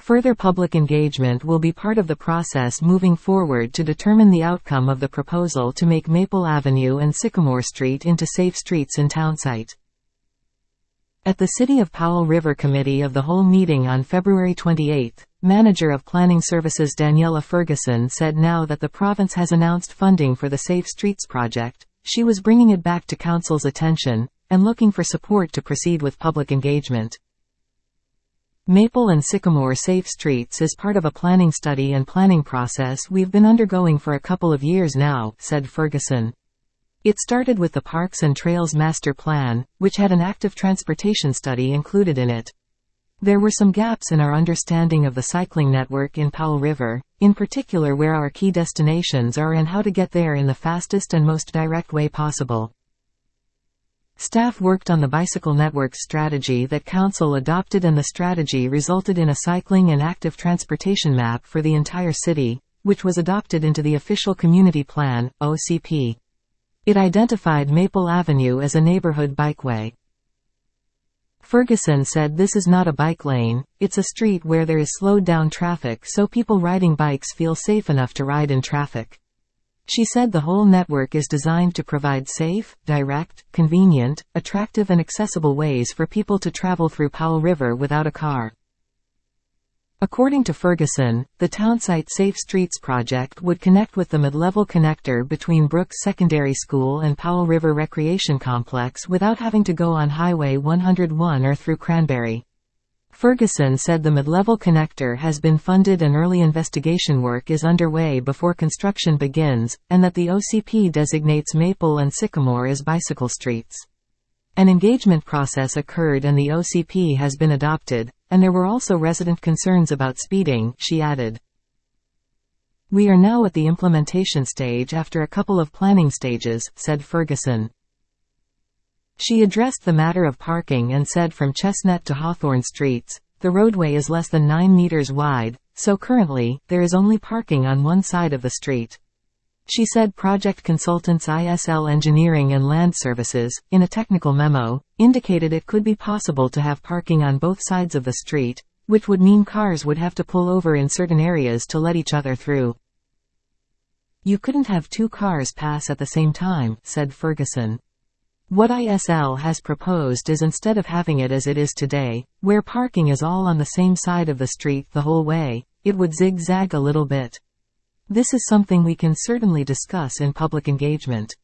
Further public engagement will be part of the process moving forward to determine the outcome of the proposal to make Maple Avenue and Sycamore Street into safe streets in townsite. At the City of Powell River Committee of the Whole meeting on February 28, Manager of Planning Services Daniela Ferguson said now that the province has announced funding for the Safe Streets project, she was bringing it back to Council's attention, and looking for support to proceed with public engagement. Maple and Sycamore Safe Streets is part of a planning study and planning process we've been undergoing for a couple of years now, said Ferguson. It started with the Parks and Trails Master Plan, which had an active transportation study included in it. There were some gaps in our understanding of the cycling network in Powell River, in particular where our key destinations are and how to get there in the fastest and most direct way possible. Staff worked on the bicycle network strategy that Council adopted, and the strategy resulted in a cycling and active transportation map for the entire city, which was adopted into the official Community Plan, OCP. It identified Maple Avenue as a neighborhood bikeway. Ferguson said this is not a bike lane, it's a street where there is slowed down traffic so people riding bikes feel safe enough to ride in traffic. She said the whole network is designed to provide safe, direct, convenient, attractive and accessible ways for people to travel through Powell River without a car. According to Ferguson, the Townsite Safe Streets project would connect with the mid-level connector between Brooks Secondary School and Powell River Recreation Complex without having to go on Highway 101 or through Cranberry. Ferguson said the mid-level connector has been funded and early investigation work is underway before construction begins, and that the OCP designates Maple and Sycamore as bicycle streets. An engagement process occurred and the OCP has been adopted, and there were also resident concerns about speeding, she added. We are now at the implementation stage after a couple of planning stages, said Ferguson. She addressed the matter of parking and said from Chestnut to Hawthorne Streets, the roadway is less than 9 meters wide, so currently, there is only parking on one side of the street. She said project consultants ISL Engineering and Land Services, in a technical memo, indicated it could be possible to have parking on both sides of the street, which would mean cars would have to pull over in certain areas to let each other through. You couldn't have 2 cars pass at the same time, said Ferguson. What ISL has proposed is instead of having it as it is today, where parking is all on the same side of the street the whole way, it would zigzag a little bit. This is something we can certainly discuss in public engagement.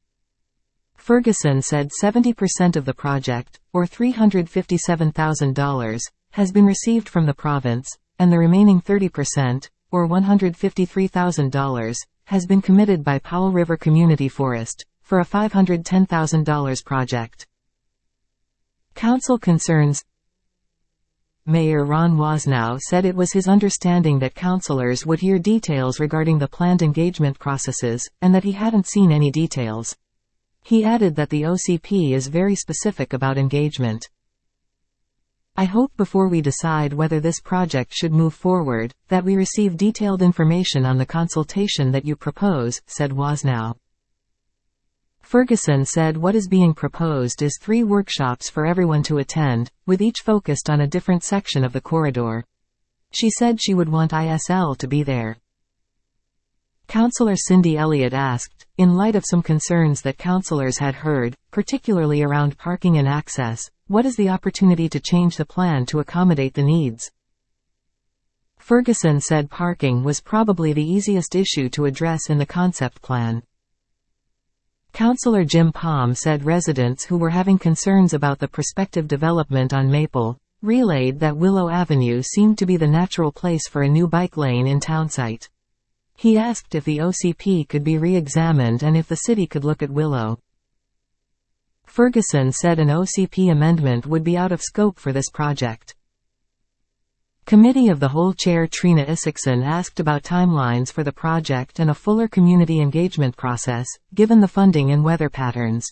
Ferguson said 70% of the project, or $357,000, has been received from the province, and the remaining 30%, or $153,000, has been committed by Powell River Community Forest, for a $510,000 project. Council concerns. Mayor Ron Wasnow said it was his understanding that councillors would hear details regarding the planned engagement processes, and that he hadn't seen any details. He added that the OCP is very specific about engagement. I hope before we decide whether this project should move forward, that we receive detailed information on the consultation that you propose, said Wasnow. Ferguson said what is being proposed is 3 workshops for everyone to attend, with each focused on a different section of the corridor. She said she would want ISL to be there. Councillor Cindy Elliott asked, in light of some concerns that councillors had heard, particularly around parking and access, what is the opportunity to change the plan to accommodate the needs? Ferguson said parking was probably the easiest issue to address in the concept plan. Councillor Jim Palm said residents who were having concerns about the prospective development on Maple relayed that Willow Avenue seemed to be the natural place for a new bike lane in Townsite. He asked if the OCP could be re-examined and if the city could look at Willow. Ferguson said an OCP amendment would be out of scope for this project. Committee of the Whole Chair Trina Isakson asked about timelines for the project and a fuller community engagement process, given the funding and weather patterns.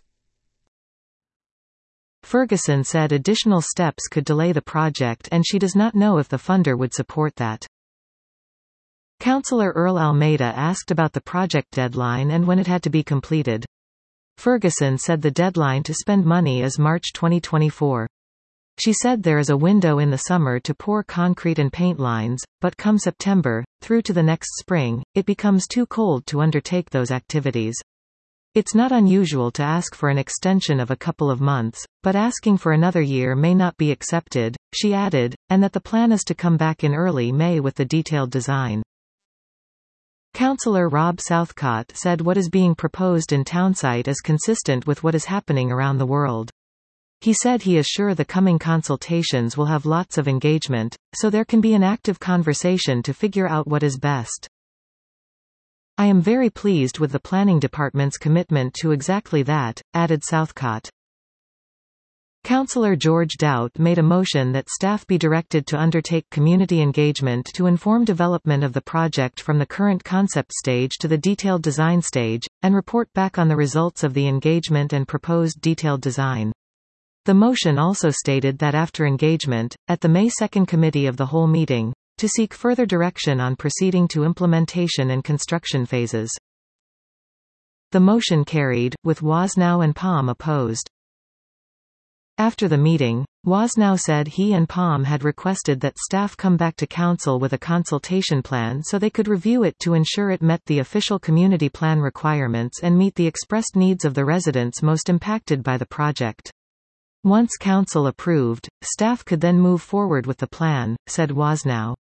Ferguson said additional steps could delay the project and she does not know if the funder would support that. Councillor Earl Almeida asked about the project deadline and when it had to be completed. Ferguson said the deadline to spend money is March 2024. She said there is a window in the summer to pour concrete and paint lines, but come September, through to the next spring, it becomes too cold to undertake those activities. It's not unusual to ask for an extension of a couple of months, but asking for another year may not be accepted, she added, and that the plan is to come back in early May with the detailed design. Councillor Rob Southcott said what is being proposed in Townsite is consistent with what is happening around the world. He said he is sure the coming consultations will have lots of engagement, so there can be an active conversation to figure out what is best. I am very pleased with the planning department's commitment to exactly that, added Southcott. Councillor George Doubt made a motion that staff be directed to undertake community engagement to inform development of the project from the current concept stage to the detailed design stage, and report back on the results of the engagement and proposed detailed design. The motion also stated that after engagement, at the May 2 Committee of the Whole meeting, to seek further direction on proceeding to implementation and construction phases. The motion carried, with Wasnow and Palm opposed. After the meeting, Wasnow said he and Palm had requested that staff come back to council with a consultation plan so they could review it to ensure it met the official community plan requirements and meet the expressed needs of the residents most impacted by the project. Once council approved, staff could then move forward with the plan, said Wasnow.